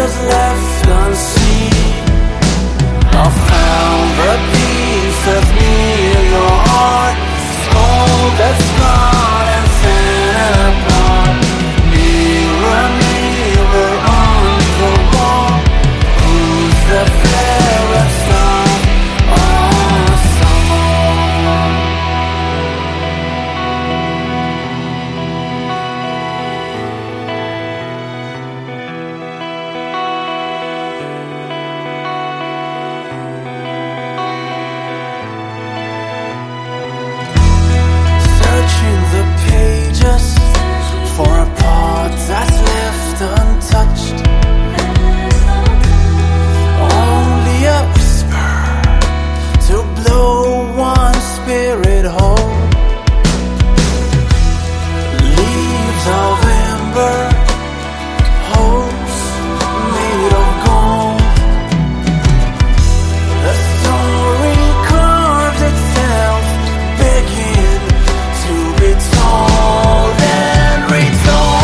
is left unseen. I found the pieces near your heart, stone that's gone and set apart. Mirror, mirror on the wall, who's the fairest of us all? Searching the pages for a part that's left untouched. Only a whisper to blow one spirit whole. Leaves of ember, hopes made of gold. The story carves itself, begging to be told and retold.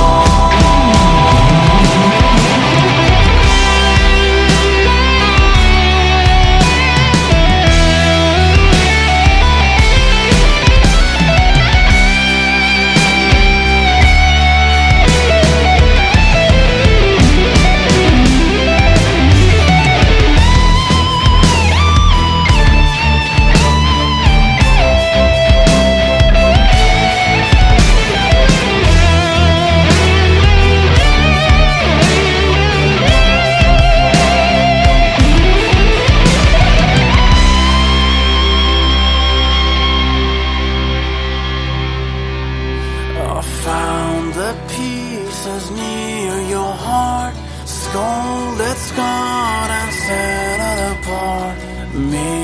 I found the pieces near your heart, stone that's gone and set it apart.